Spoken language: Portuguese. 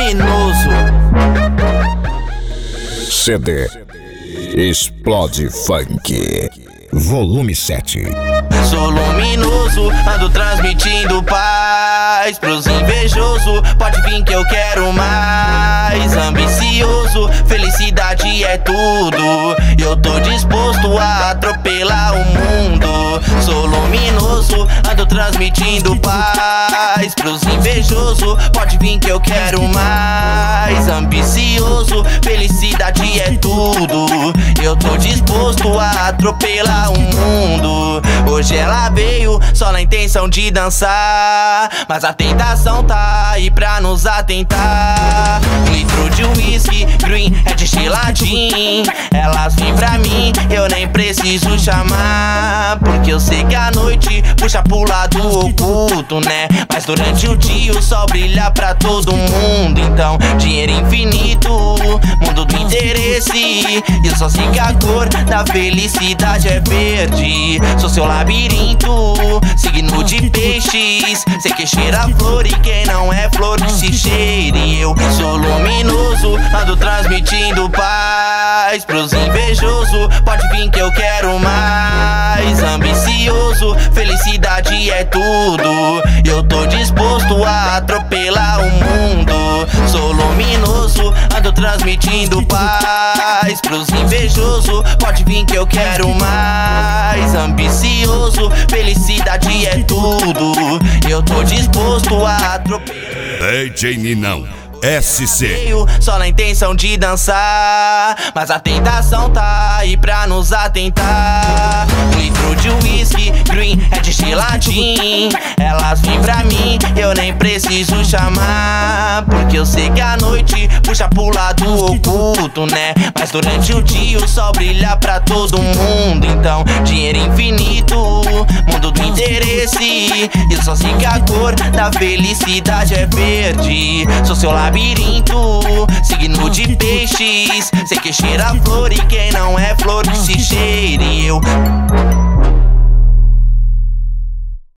luminoso. CD Explode Funk, volume 7. Sou luminoso, ando transmitindo paz pros invejosos. Pode vir que eu quero mais. Ambicioso, felicidade é tudo. Eu tô disposto a atropelar o mundo. Sou luminoso, ando transmitindo paz pros invejosos. Pode vir que eu quero mais. Ambicioso, felicidade é tudo. Eu tô disposto a atropelar o mundo. Hoje ela veio só na intenção de dançar, mas a tentação tá aí pra nos atentar. Um litro de whisky, green é destiladinho. Elas vêm pra mim, eu nem preciso chamar, porque eu sei que a noite puxa pro lado oculto, né? Mas durante o dia o sol brilha pra todo mundo. Então, dinheiro infinito, mundo do interesse. Eu só sei que a cor da felicidade é verde. Sou seu labirinto, signo de peixes. Sei que cheira flor e quem não é flor que se cheire. Eu sou luminoso, ando transmitindo paz pros invejosos. Pode vir que eu quero mais. Ambicioso, felicidade é tudo. Eu tô disposto a atropelar o mundo. Sou luminoso, ando transmitindo paz pros invejosos. Pode vir que eu quero mais. Ambicioso, felicidade é tudo. Eu tô disposto a atropelar. DJ Ninão SC. Só na intenção de dançar, mas a tentação tá aí pra nos atentar. Um litro de whisky, green é destiladinho. Elas vêm pra mim, eu nem preciso chamar, porque eu sei que a noite puxa pro lado oculto, né? Mas durante o dia o sol brilha pra todo mundo. Então, dinheiro infinito, mundo do interesse. Eu só sei que a cor da felicidade é verde. Sou seu labirinto, signo de peixes. Sei que cheira flor e quem não é flor que se cheire. Eu